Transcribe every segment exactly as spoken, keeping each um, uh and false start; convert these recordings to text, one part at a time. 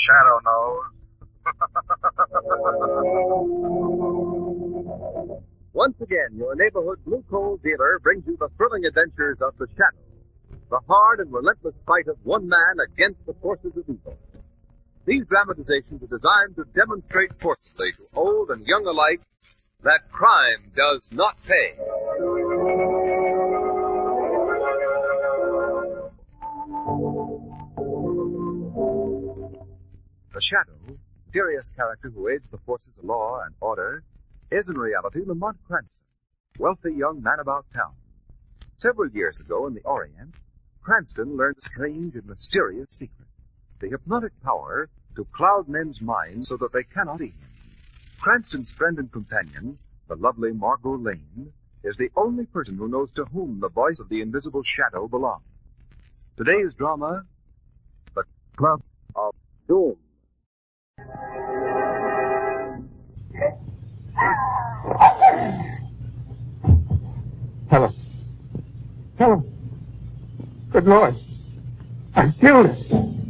Shadow knows. Once again, your neighborhood Blue Coal dealer brings you the thrilling adventures of the Shadow, the hard and relentless fight of one man against the forces of evil. These dramatizations are designed to demonstrate forcibly to old and young alike that crime does not pay. The Shadow, mysterious character who aids the forces of law and order, is in reality Lamont Cranston, wealthy young man about town. Several years ago in the Orient, Cranston learned a strange and mysterious secret, the hypnotic power to cloud men's minds so that they cannot see him. Cranston's friend and companion, the lovely Margot Lane, is the only person who knows to whom the voice of the invisible Shadow belongs. Today's drama, The Club of Doom. Helen. Helen. Good Lord. I killed it.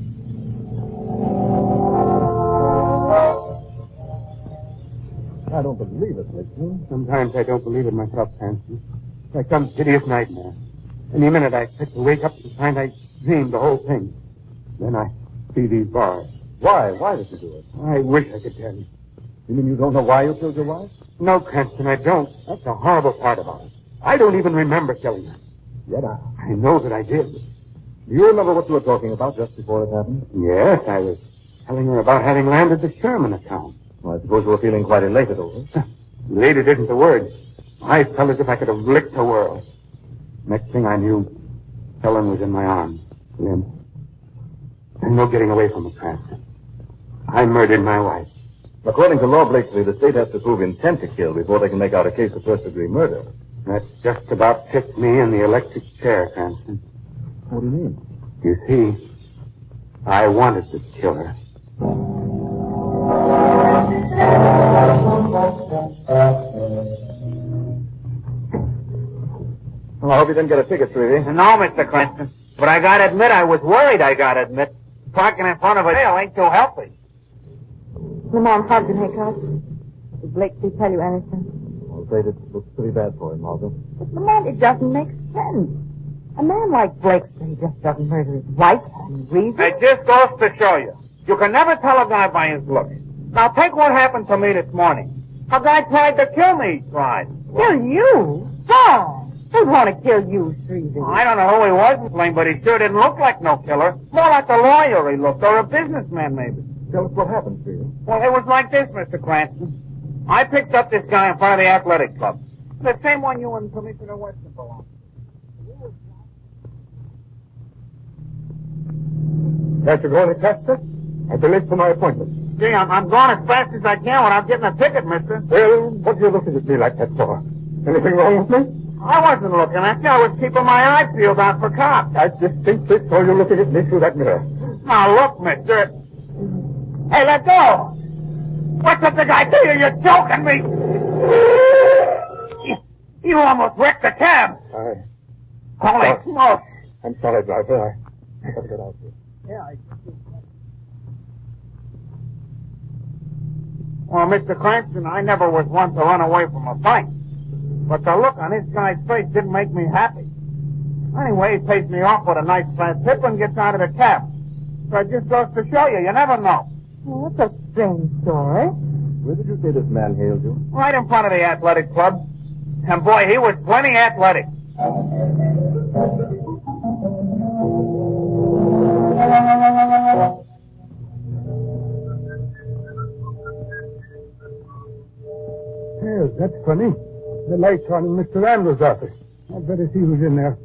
I don't believe it, Richard. Sometimes I don't believe it myself, Cranston. It's like some hideous nightmare. Any minute I expect to wake up and find I dreamed the whole thing. Then I see these bars. Why? Why did you do it? I wish I could tell you. You mean you don't know why you killed your wife? No, Cranston, I don't. That's the horrible part about it. I don't even remember killing her. Yet I... I know that I did. Do you remember what you were talking about just before it happened? Yes, I was telling her about having landed the Sherman account. Well, I suppose you were feeling quite elated over it. Elated isn't the word. I felt as if I could have licked the world. Next thing I knew, Helen was in my arms, limp. There's no getting away from it, Cranston. I murdered my wife. According to law, Blakesley, the state has to prove intent to kill before they can make out a case of first-degree murder. That just about tipped me in the electric chair, Cranston. What do you mean? You see, I wanted to kill her. Well, I hope you didn't get a ticket, Treevy. No, Mister Cranston. But I gotta admit, I was worried, I gotta admit. Parking in front of a jail ain't too healthy. Lamont Hudson, Hickok. Did Blakesley tell you anything? I'm afraid it looks pretty bad for him, Margot. But Lamont, it doesn't make sense. A man like Blakesley just doesn't murder his wife for any reason. It just goes to show you. You can never tell a guy by his looks. Now, take what happened to me this morning. A guy tried to kill me, he tried. Kill you? Why? Who'd want to kill you, Streevy? I don't know who he was, Blaine, but he sure didn't look like no killer. More like a lawyer he looked, or a businessman, maybe. Tell us what happened, Treevy. Well, it was like this, Mister Cranston. I picked up this guy in front of the athletic club. The same one you and Commissioner Weston belong. Can't you go any faster? I've been late for my appointment. Gee, I'm, I'm going as fast as I can without getting a ticket, mister. Well, what are you looking at me like that for? Anything wrong with me? I wasn't looking at you. I was keeping my eye peeled out for cops. I distinctly saw you looking at me through that mirror. Now, look, mister. Hey, let go! What did the guy do you? You're joking me! You, you almost wrecked the cab. I... Holy Oh. smoke! I'm sorry, driver. I... I gotta get out here. Yeah, I... Well, Mister Cranston, I never was one to run away from a fight. But the look on this guy's face didn't make me happy. Anyway, he pays me off with a nice fat tip and gets out of the cab. So it just goes to show you, you never know. Well, that's a strange story. Where did you say this man hailed you? Right in front of the athletic club. And boy, he was plenty athletic. Yes, that's funny. The light's on in Mister Randall's office. I'd better see who's in there.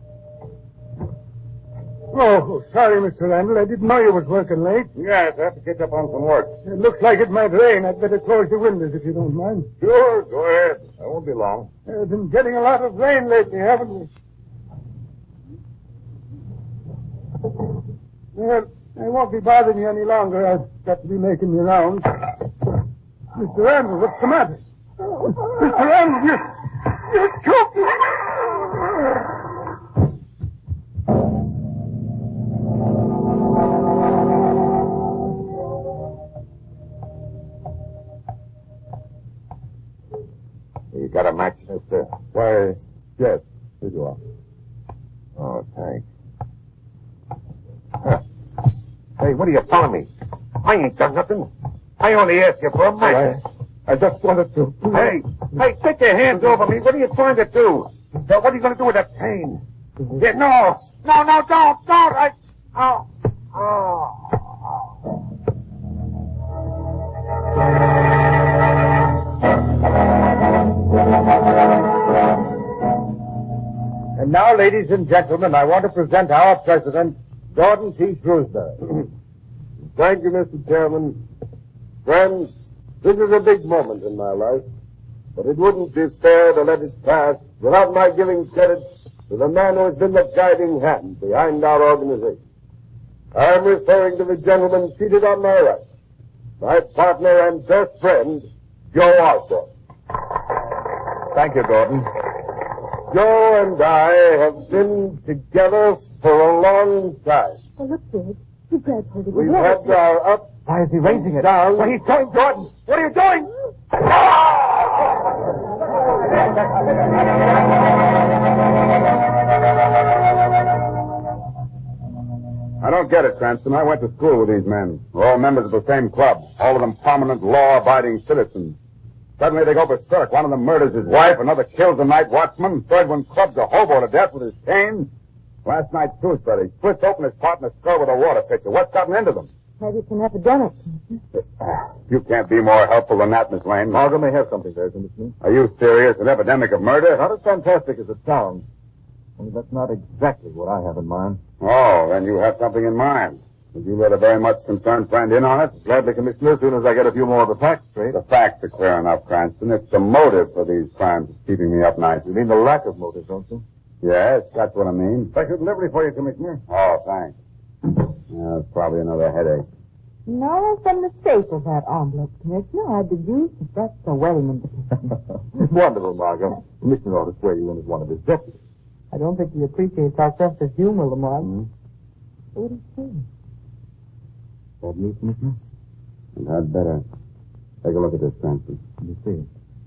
Oh, sorry, Mister Randall. I didn't know you was working late. Yes, I have to catch up on some work. It looks like it might rain. I'd better close the windows if you don't mind. Sure, go ahead. I won't be long. We've been getting a lot of rain lately, haven't we? Well, I won't be bothering you any longer. I've got to be making the rounds. Mister Randall, what's the matter? Mister Randall, you... You choked me. Why, yes, here you are. Oh, thanks. Huh. Hey, what are you telling me? I ain't done nothing. I only asked you for a match. I, I just wanted to... Hey, hey, take your hands over me. What are you trying to do? Now, what are you going to do with that cane? Yeah, no. No, no, don't, don't. I... Oh. Oh. And now, ladies and gentlemen, I want to present our president, Gordon T. Shrewsbury. Thank you, Mister Chairman. Friends, this is a big moment in my life, but it wouldn't be fair to let it pass without my giving credit to the man who has been the guiding hand behind our organization. I am referring to the gentleman seated on my right, my partner and best friend, Joe Osborne. Thank you, Gordon. Joe and I have been together for a long time. Oh, look, Sid. You grabs hold of We've his had leg. our ups. Why is he raising it? Down. What are you doing, Gordon? What are you doing? I don't get it, Cranston. I went to school with these men. We're all members of the same club. All of them prominent, law-abiding citizens. Suddenly they go berserk. One of them murders his wife. Another kills the night watchman. Third one clubs a hobo to death with his cane. Last night, Shrewsbury splits open his partner's skull with a water pitcher. What's gotten into them? Maybe it's an epidemic. You can't be more helpful than that, Miss Lane. Margot may have something there, Commissioner. Are you serious? An epidemic of murder? Not as fantastic as it sounds. Only that's not exactly what I have in mind. Oh, then you have something in mind. Would you let a very much concerned friend in on it? Gladly, Commissioner, as soon as I get a few more of the facts straight. The facts are clear enough, Cranston. It's the motive for these crimes that's keeping me up nights. You mean the lack of motive, don't you? Yes, that's what I mean. Special delivery for you, Commissioner. Oh, thanks. Yeah, it's probably another headache. No, there's some mistake with that envelope, Commissioner. I deduce that that's the wedding invitation. Wonderful, Margot. Commissioner ought to swear you in as one of his deputies. I don't think he appreciates our sense of humor, Lamont. Mm-hmm. What is he? Bad news, Commissioner? And I'd better take a look at this, Cranston. Let me see.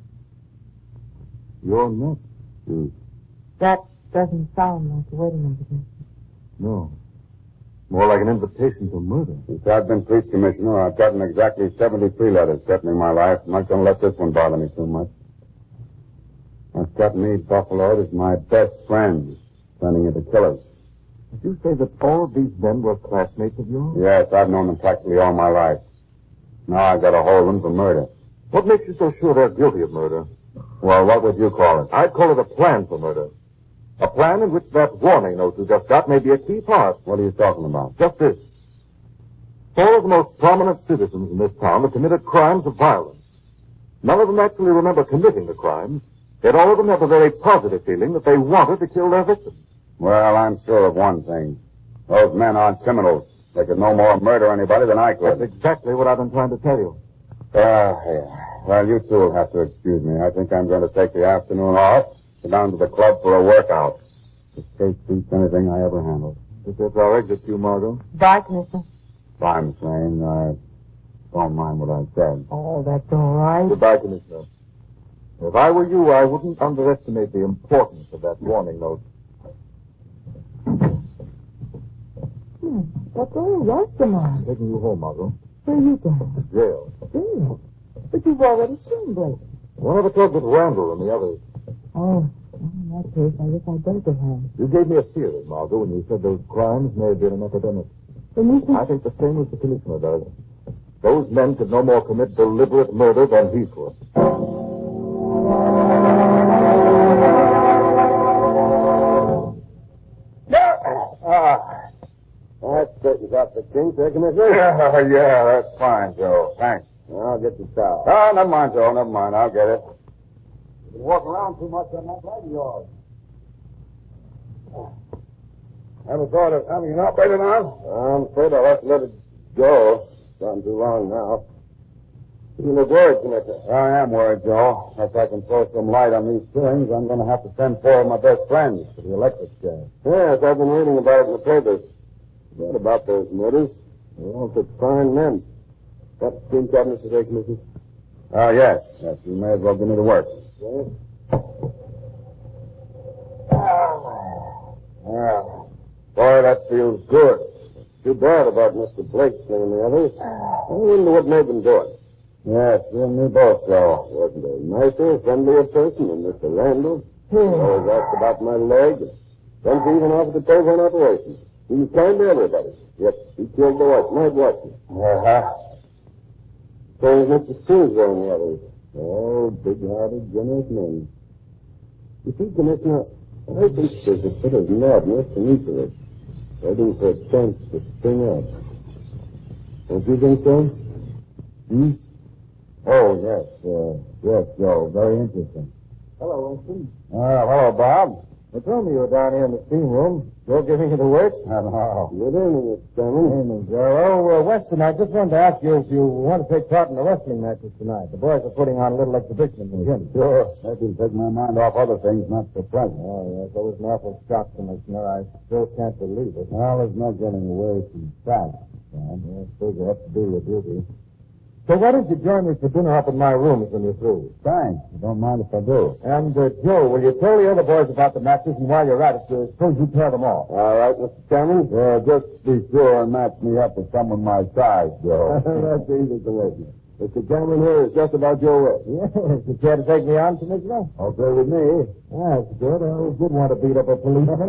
You're next. Hmm. That doesn't sound like a wedding invitation. No. More like an invitation to murder. Since I've been police commissioner, I've gotten exactly seventy-three letters threatening my life. I'm not going to let this one bother me too much. What's got me buffaloed is my best friends turning into killers. Did you say that all of these men were classmates of yours? Yes, I've known them practically all my life. Now I've got to hold them for murder. What makes you so sure they're guilty of murder? Well, what would you call it? I'd call it a plan for murder. A plan in which that warning note you just got may be a key part. What are you talking about? Just this. Four of the most prominent citizens in this town have committed crimes of violence. None of them actually remember committing the crimes, yet all of them have a very positive feeling that they wanted to kill their victims. Well, I'm sure of one thing. Those men aren't criminals. They could no more murder anybody than I could. That's exactly what I've been trying to tell you. Uh, yeah. Well, you two will have to excuse me. I think I'm going to take the afternoon off, go down to the club for a workout. This case beats anything I ever handled. This is our exit cue, Margot. Bye, Commissioner. Bye, Miss Lane. I don't mind what I said. Oh, that's all right. Goodbye, Commissioner. If I were you, I wouldn't underestimate the importance of that warning note. Hmm. What's all the rush, Lamont? Taking you home, Margot. Where are you going? Jail. Jail? But you've already seen Blake. One of the talked with Randall and the others. Oh, in that case, I guess I'd better go home. You gave me a theory, Margot, when you said those crimes may have been an epidemic. Then you think... I think the same as the commissioner does. Those men could no more commit deliberate murder than he could. Ah, that straightens out the kinks, eh, Commissioner? Yeah, yeah, that's fine, Joe. Thanks. I'll get the towel. Oh, never mind, Joe. Never mind. I'll get it. You've been walking around too much on that leg of yours. Ever thought of having an operated on? I'm afraid I'll have to let it go. It's gone too long now. You look worried, Commissioner. I am worried, Joe. If I can throw some light on these killings, I'm going to have to send four of my best friends to the electric chair. Yes, I've been reading about it in the papers. Read about those murders. They're all such fine men. What's been cabinet today, Commissioner? Oh, yes. Yes, you may as well give me the work. Yes. Well, boy, that feels good. Too bad about Mister Blake and the others. I wonder what made them do it. Yes, you and me both, Joe. Wasn't a nicer, friendlier person than Mister Randall. He always asked about my leg. Then he even offered to pay for an operation. He was kind to everybody. Yet he killed the wife, night watchman. Uh-huh. So is Mister Screwsville and the others. Oh, big-hearted, generous men. You see, Commissioner, I think there's a bit of madness in each of us, waiting for a chance to spring out. Don't you think so? Hmm? Oh, yes. Uh, yes, Joe. Very interesting. Hello, Winston. Uh, hello, Bob. They told me you were down here in the steam room. Joe giving you the work? I know. Good evening, Mister Chairman. Good evening, Joe. Oh, uh, Weston, I just wanted to ask you if you want to take part in the wrestling matches tonight. The boys are putting on a little exhibition in the gym. Sure. Maybe take my mind off other things, not so pleasant. Oh, yes. That was an awful shock, Commissioner. I still can't believe it. Well, there's no getting away from facts, Sam. I suppose you have to do your duty. So why don't you join me for dinner up in my rooms when you're through? Thanks. I don't mind if I do. And, uh, Joe, will you tell the other boys about the matches, and while you're at it, uh, suppose you pair them off? All right, Mister Chairman. Uh, just be sure and match me up with someone my size, Joe. That's easy to make. Mister Chairman here is just about your way. Yes. You care to take me on, Commissioner? Okay with me. That's good. I always did want to beat up a policeman.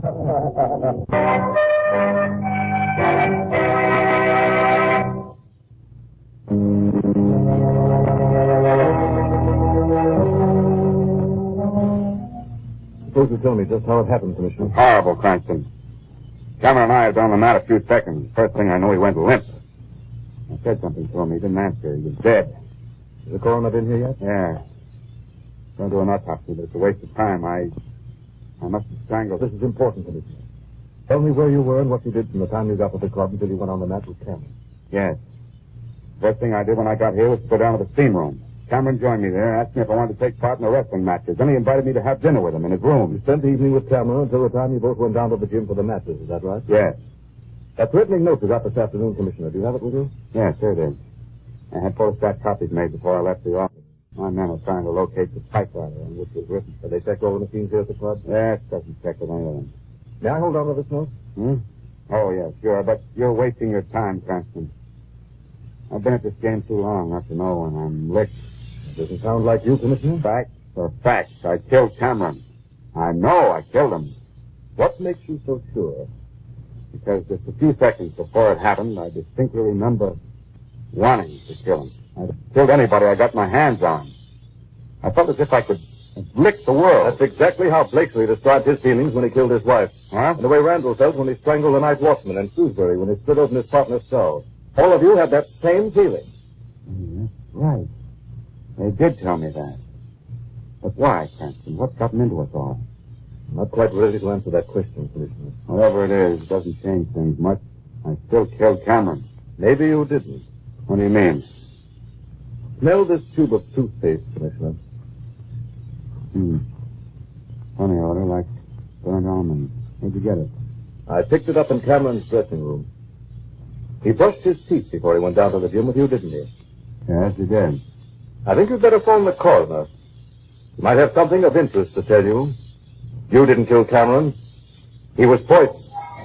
Suppose you tell me just how it happened, Commissioner. Horrible, Cranston. Cameron and I had been on the mat a few seconds. First thing I knew, he went limp. I said something to him. He didn't answer. He was dead. Has the coroner been here yet? Yeah. Going to an autopsy, but it's a waste of time. I I must have strangled. This is important, Commissioner. Tell me where you were and what you did from the time you got to the club until you went on the mat with Cameron. Yes. First thing I did when I got here was to go down to the steam room. Cameron joined me there and asked me if I wanted to take part in the wrestling matches. Then he invited me to have dinner with him in his room. You spent the evening with Cameron until the time you both went down to the gym for the matches, is that right? Yes. That threatening note you got this afternoon, Commissioner, do you have it with you? Yes, here it is. I had photostat copies made before I left the office. My men are trying to locate the typewriter on which it was written. Have they checked all the machines here at the club? Yes, doesn't check with any of them. May I hold on to this note? Hmm? Oh, yes, sure, but you're wasting your time, Cranston. I've been at this game too long not to know when I'm licked. It doesn't sound like you, Commissioner. Facts are facts. I killed Cameron. I know I killed him. What makes you so sure? Because just a few seconds before it happened, I distinctly remember wanting to kill him. I killed anybody I got my hands on. I felt as if I could lick the world. That's exactly how Blakesley described his feelings when he killed his wife. Huh? And the way Randall felt when he strangled the night watchman, and Shrewsbury when he split open his partner's skull. All of you had that same feeling. Mm, that's right. They did tell me that. But why, Cranston? What's gotten into us all? I'm not quite ready to answer that question, Commissioner. Whatever it is, it doesn't change things much. I still killed Cameron. Maybe you didn't. What do you mean? Smell this tube of toothpaste, Commissioner. Hmm. Funny odor, like burnt almonds. Where'd you get it? I picked it up in Cameron's dressing room. He brushed his teeth before he went down to the gym with you, didn't he? Yes, you did. I think you'd better phone the coroner. He might have something of interest to tell you. You didn't kill Cameron. He was poisoned.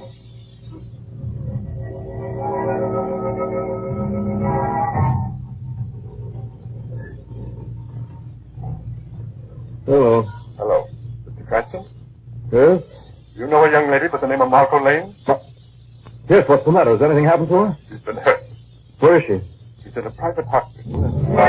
Hello. Hello. Mister Cranston? Yes? You know a young lady by the name of Marco Lane? What? Yes, what's the matter? Has anything happened to her? She's been hurt. Where is she? She's in a private hospital.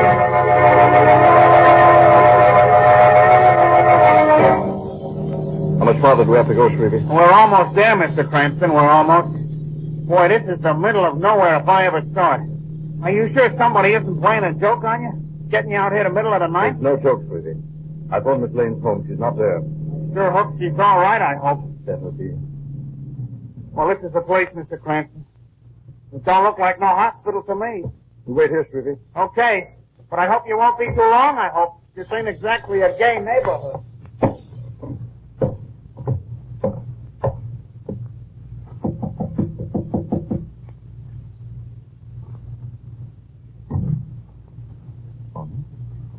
How much farther do we have to go, Shrevey? We're almost there, Mister Cranston. We're almost. Boy, this is the middle of nowhere if I ever saw it. Are you sure somebody isn't playing a joke on you? Getting you out here in the middle of the night? It's no joke, Shrevey. I phoned Miss Lane's home. She's not there. Sure hope she's all right, I hope. Definitely. Well, this is the place, Mister Cranston. It don't look like no hospital to me. You wait here, Shrevey. Okay. But I hope you won't be too long, I hope. This ain't exactly a gay neighborhood.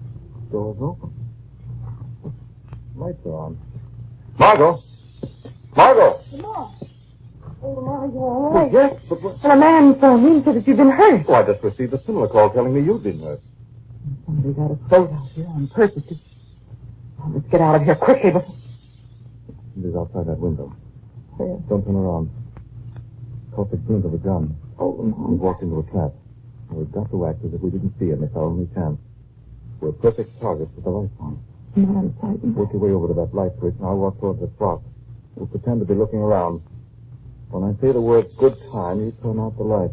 Door's open. Lights are on. Margot! Margot! Lamar. Oh, Lamar, you all right? Yes, but... What... Well, a man phoned me and said that you've been hurt. Oh, I just received a similar call telling me you'd been hurt. Somebody got a boat out here on purpose. Oh, let's get out of here quickly before... He's outside that window. Where? Don't turn around. Caught the glint of a gun. Oh, Lamar. He walked into a trap. We've got to act as if we didn't see him. It's our only chance. We're perfect targets with the lights on. Lamar, I'm frightened. Work your way over to that light switch, and I'll walk towards the clock. We'll pretend to be looking around. When I say the word good time, you turn out the light.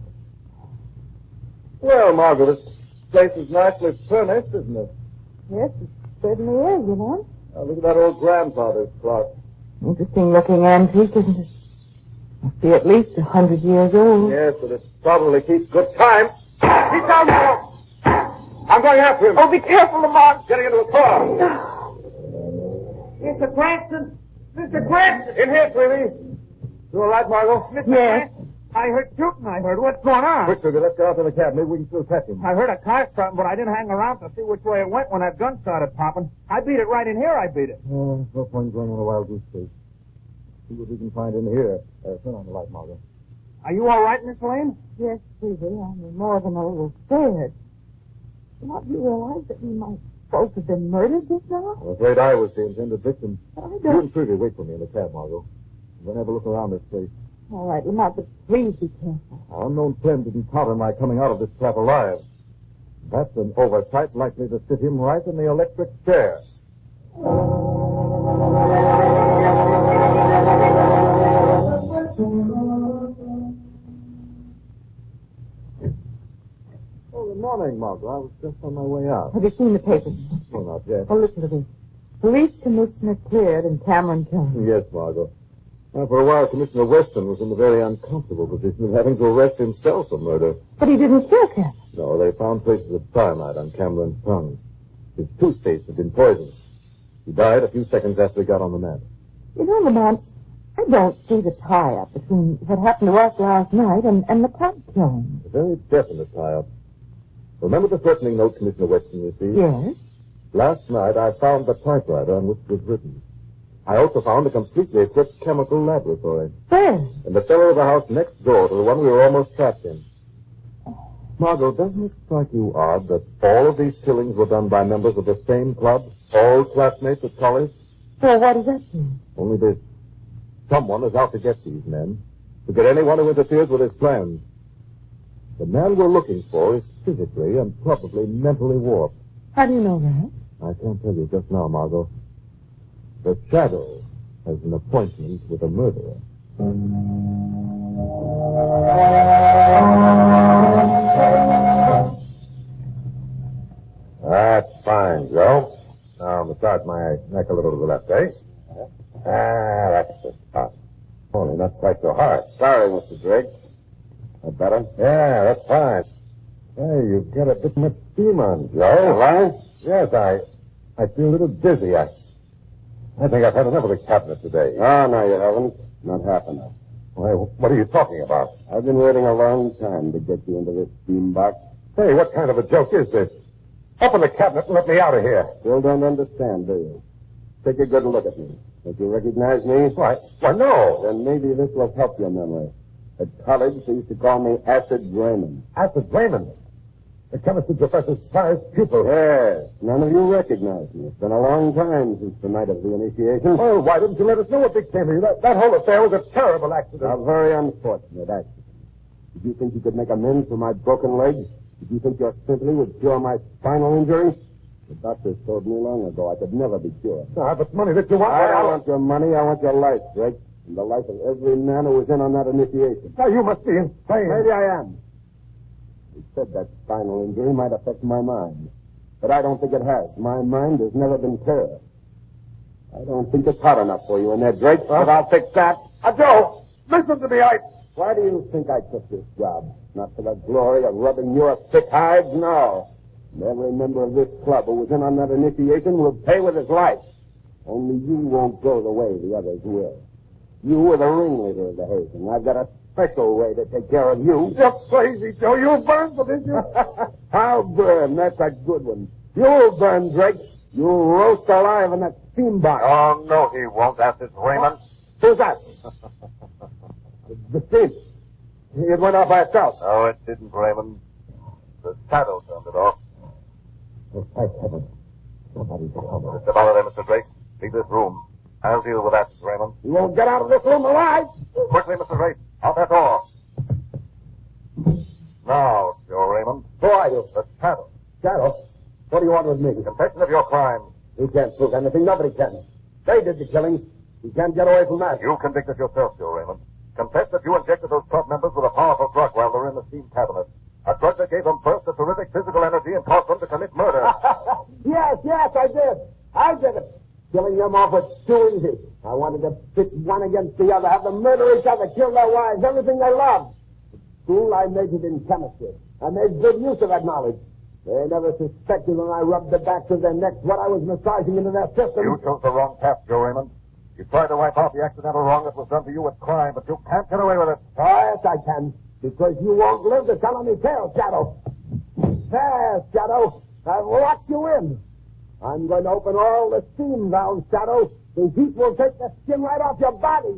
Well, Margaret, this place is nicely furnished, isn't it? Yes, it certainly is, you know. Now, look at that old grandfather's clock. Interesting looking antique, isn't it? Must be at least a hundred years old. Yes, but it probably keeps good time. He's down there. I'm going after him. Oh, be careful, Lamar. Getting into a car. Mister Cranston! Mister Cranston! In here, sweetie. You all right, Margot? Mister Yes. Cranston, I heard shooting, I heard. What's going on? Quick, Sugar, let's get out to the cab. Maybe we can still catch him. I heard a car starting, but I didn't hang around to see which way it went when that gun started popping. I beat it right in here, I beat it. Oh, no point going on a wild goose chase. See what we can find in here. Uh, turn on the light, Margot. Are you all right, Miss Lane? Yes, Susie, I'm more than a little scared. Not you realize that we might both have been murdered just now? I'm afraid I was the intended victim. But I You don't... and Trudy wait for me in the cab, Margot. We'll have a look around this place. All right, Lamar, but please be careful. Our unknown friend didn't count on my coming out of this trap alive. That's an oversight likely to sit him right in the electric chair. Oh, good morning, Margot. I was just on my way out. Have you seen the papers? Well, not yet. Oh, listen to this. Police Commissioner cleared in Cameron County. Yes, Margot. Now, for a while, Commissioner Weston was in the very uncomfortable position of having to arrest himself for murder. But he didn't kill Cameron. No, they found traces of cyanide on Cameron's tongue. His toothpaste had been poisoned. He died a few seconds after he got on the mat. You know, Lamar, I don't see the tie-up between what happened to us last night and, and the club killing. A very definite tie-up. Remember the threatening note Commissioner Weston received? Yes? Last night, I found the typewriter on which it was written. I also found a completely equipped chemical laboratory. Where? In the cellar of the house next door to the one we were almost trapped in. Margot, doesn't it strike you odd that all of these killings were done by members of the same club? All classmates at college? Well, what does that mean? Only this. Someone is out to get these men. To get anyone who interferes with his plans. The man we're looking for is physically and probably mentally warped. How do you know that? I can't tell you just now, Margot. The Shadow has an appointment with a murderer. That's fine, Joe. Now, massage my neck a little to the left, eh? Ah, that's the spot. Only not quite so hard. Sorry, Mister Drake. That better? Yeah, that's fine. Hey, you've got a bit much steam on, Joe. Have I? Yes, I... I feel a little dizzy. I... I think I've had enough of the cabinet today. Oh, no, you haven't. Not half enough. Why, what are you talking about? I've been waiting a long time to get you into this steam box. Hey, what kind of a joke is this? Open the cabinet and let me out of here. Still don't understand, do you? Take a good look at me. Don't you recognize me? Why, why, no. Then maybe this will help your memory. At college, they used to call me Acid Raymond. Acid Raymond? The chemistry professor's prized pupil. Yes. None of you recognize me. It's been a long time since the night of the initiation. Oh, why didn't you let us know what became of you? That, that whole affair was a terrible accident. A very unfortunate accident. Did you think you could make amends for my broken leg? Did you think your sympathy would cure my spinal injury? The doctors told me long ago I could never be cured. Ah, but money that you want... I don't want your money. I want your life, Drake. And the life of every man who was in on that initiation. Now, you must be insane. Maybe I am. He said that spinal injury might affect my mind. But I don't think it has. My mind has never been clearer. I don't think it's hot enough for you in there, Drake, but I'll fix that. Uh, Joe, listen to me. I... Why do you think I took this job? Not for the glory of rubbing your thick hides? No. And every member of this club who was in on that initiation will pay with his life. Only you won't go the way the others will. You were the ringleader of the hazing. I've got a special way to take care of you. You're crazy, Joe. You'll burn for this. I'll burn. That's a good one. You'll burn, Drake. You'll roast alive in that steam box. Oh, no, he won't, Acid Raymond. Who's that? The steam. It went off by itself. No, it didn't, Raymond. The shadow turned it off. Oh, thank heaven. Somebody's come. Mister Faraday, Mister Drake, leave this room. I'll deal with that, Raymond. You won't get out of this room alive. Quickly, Mister Drake. Out that door. Now, Joe Raymond. Who are you? The shadow. Shadow? What do you want with me? Confession of your crime. You can't prove anything. Nobody can. They did the killing. You can't get away from that. You convicted yourself, Joe Raymond. Confess that you injected those club members with a powerful drug while they were in the steam cabinet. A drug that gave them first a terrific physical energy and caused them to commit murder. Yes, yes, I did. I did it. Killing them off was too easy. I wanted to pit one against the other, have them murder each other, kill their wives, everything they loved. At school, I majored in chemistry. I made good use of that knowledge. They never suspected when I rubbed the backs of their necks what I was massaging into their system. You chose the wrong path, Joe Raymond. You tried to wipe out the accidental wrong that was done to you with crime, but you can't get away with it. Oh, yes, I can. Because you won't live to tell any tale, Shadow. There, Shadow. I've locked you in. I'm going to open all the steam valves, Shadow. The heat will take the skin right off your body.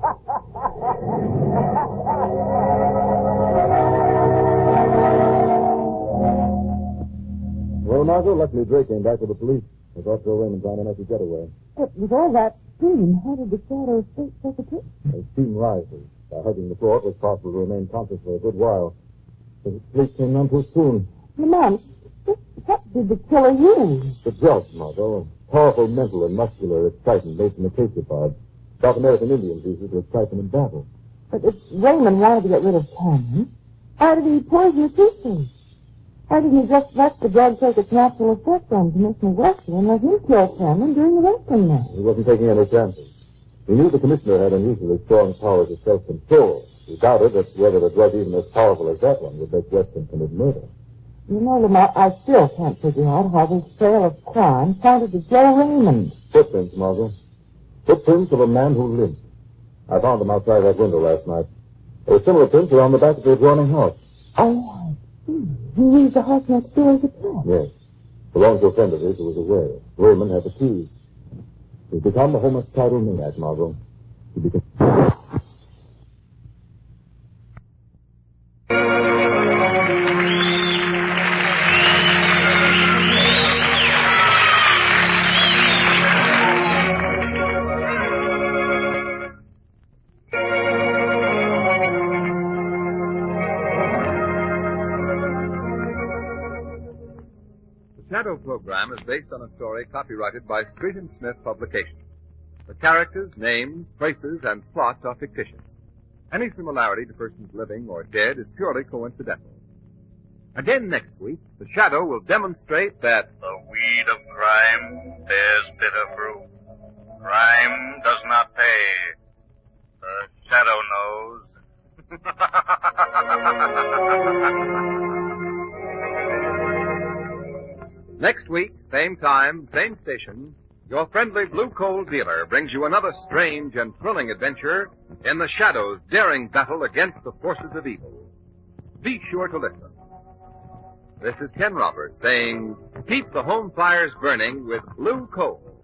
Well, Margot, luckily Drake came back with the police. I thought Joe Raymond trying to make a getaway. But with all that steam, how did the shadow escape such a trip? As steam rises. By hugging the floor, it was possible to remain conscious for a good while. But the police came none too soon. Lamont, what did the killer use? The drugs, Margot. Powerful mental and muscular excitement made from acacia pods. South American Indians use it to excite them in battle. But if Raymond wanted to get rid of Cameron, why did he poison the sisters? Why didn't he just let the drug take its natural effect on Commissioner Webster and let him kill Cameron during the wrestling match? He wasn't taking any chances. He knew the commissioner had unusually strong powers of self-control. He doubted that whether a drug even as powerful as that one would make Weston commit murder. You know, Lamont, I still can't figure out how this trail of crime pointed to Joe Raymond. Footprints, Margot. Footprints of a man who limped. I found them outside that window last night. There were similar prints around the back of the adjoining house. Oh, I see. He used the house next door as a trap. Yes. Belonged to a friend of his who was aware. Raymond had the keys. He's become a homicidal maniac, Margot. He became... The Shadow program is based on a story copyrighted by Street and Smith Publications. The characters, names, places, and plot are fictitious. Any similarity to persons living or dead is purely coincidental. Again next week, The Shadow will demonstrate that the weed of crime bears bitter fruit. Crime does not pay. The Shadow knows. next week, same time, same station, your friendly Blue Coal dealer brings you another strange and thrilling adventure in the Shadow's daring battle against the forces of evil. Be sure to listen. This is Ken Roberts saying, keep the home fires burning with Blue Coal.